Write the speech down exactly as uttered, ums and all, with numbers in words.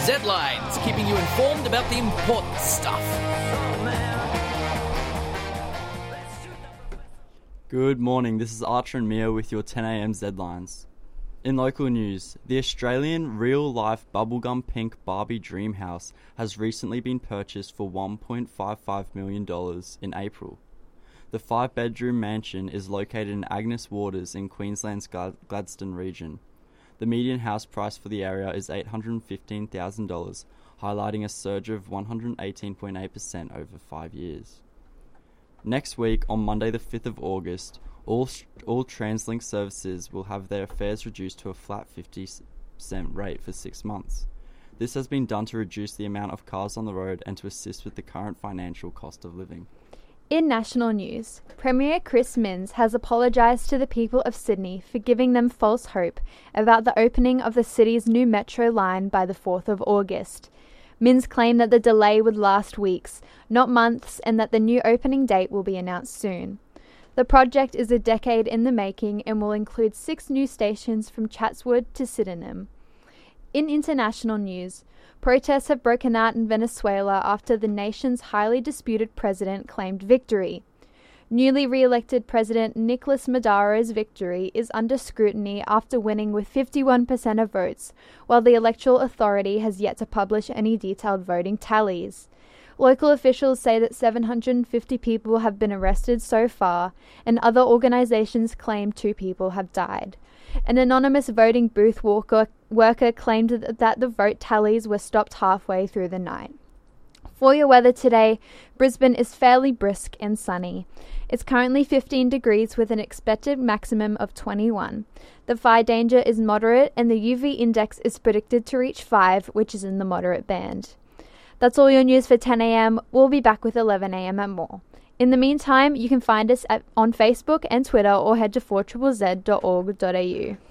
Z-Lines, keeping you informed about the important stuff. Good morning, this is Archer and Mia with your ten a m Z-Lines. In local news, the Australian real-life bubblegum pink Barbie dream house has recently been purchased for one point five five million dollars in April. The five-bedroom mansion is located in Agnes Waters in Queensland's Gladstone region. The median house price for the area is eight hundred fifteen thousand dollars, highlighting a surge of one hundred eighteen point eight percent over five years. Next week, on Monday the fifth of August, all all TransLink services will have their fares reduced to a flat fifty cent rate for six months. This has been done to reduce the amount of cars on the road and to assist with the current financial cost of living. In national news, Premier Chris Minns has apologised to the people of Sydney for giving them false hope about the opening of the city's new metro line by the fourth of August. Minns claimed that the delay would last weeks, not months, and that the new opening date will be announced soon. The project is a decade in the making and will include six new stations from Chatswood to Sydenham. In international news, protests have broken out in Venezuela after the nation's highly disputed president claimed victory. Newly re-elected President Nicolas Maduro's victory is under scrutiny after winning with fifty-one percent of votes, while the Electoral Authority has yet to publish any detailed voting tallies. Local officials say that seven hundred fifty people have been arrested so far, and other organisations claim two people have died. An anonymous voting booth worker, worker claimed that the vote tallies were stopped halfway through the night. For your weather today, Brisbane is fairly brisk and sunny. It's currently fifteen degrees with an expected maximum of twenty-one. The fire danger is moderate and the U V index is predicted to reach five, which is in the moderate band. That's all your news for ten a m. We'll be back with eleven a m and more. In the meantime, you can find us at, on Facebook and Twitter or head to four Z Z Z dot org dot a u.